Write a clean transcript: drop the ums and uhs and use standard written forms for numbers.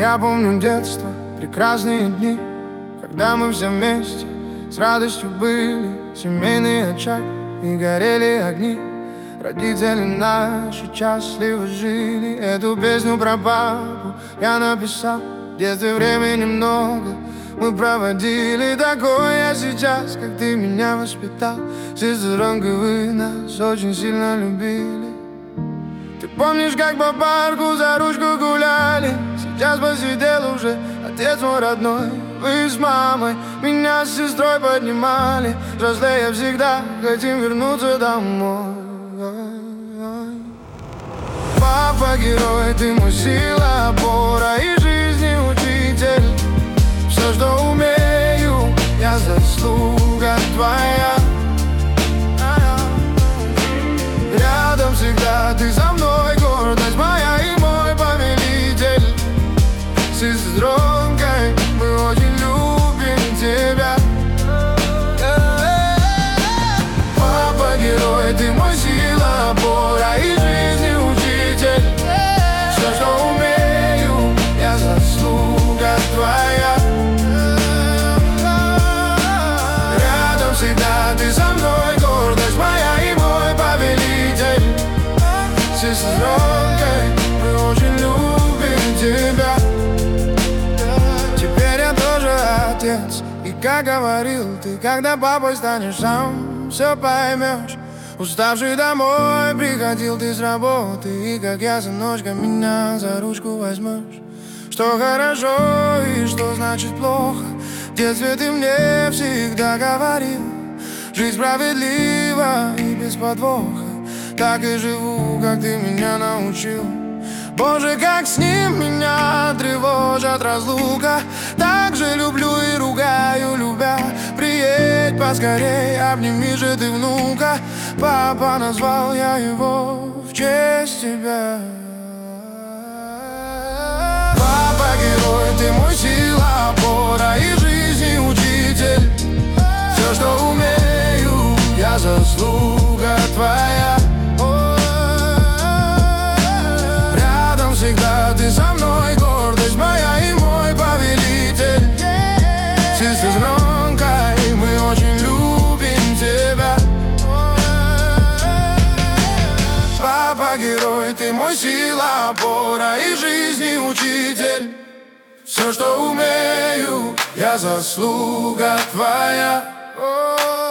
Я помню детство, прекрасные дни, когда мы все вместе с радостью были. Семейный очаг и горели огни. Родители наши счастливо жили. Эту песню про папу я написал. В детстве времени много мы проводили. Такой я сейчас, как ты меня воспитал. Сестренка, вы нас очень сильно любили. Ты помнишь, как по парку за ручку гуляли? Сейчас посидел уже отец мой родной. Вы с мамой меня с сестрой поднимали. Взрослея всегда хотим вернуться домой. Папа герой, ты мой сила, опора и жизни учитель. Все, что умею, я заслуга твоя. Рядом всегда ты со мной, гордость моя и мой повелитель. С сестренкой мы очень любим тебя. Папа герой, ты мой сила, опора и жизни учитель. Все, что умею, я заслуга твоя. Рядом всегда ты со мной, гордость моя и мой повелитель. С сестренкой мы очень любим тебя. Теперь я тоже отец. И как говорил ты, когда папой станешь сам, все поймешь. Уставший домой приходил ты с работы, и как я, сыночка, меня за ручку возьмешь. Что хорошо и что значит плохо, в детстве ты мне всегда говорил. Жизнь справедлива и без подвоха, так и живу, как ты меня научил. Боже, как с ним меня тревожит разлука. Так же люблю и ругаю, любя. Приедь поскорей, обними же ты внука. Папа, назвал я его в честь тебя. Папа герой, ты мой сила, опора и жизни учитель. Все, что умею, я заслуга твоя. Всегда ты со мной, гордость моя и мой повелитель. С сестренкой мы очень любим тебя. Папа герой, ты мой сила, опора и жизни учитель. Все, что умею, я заслуга твоя.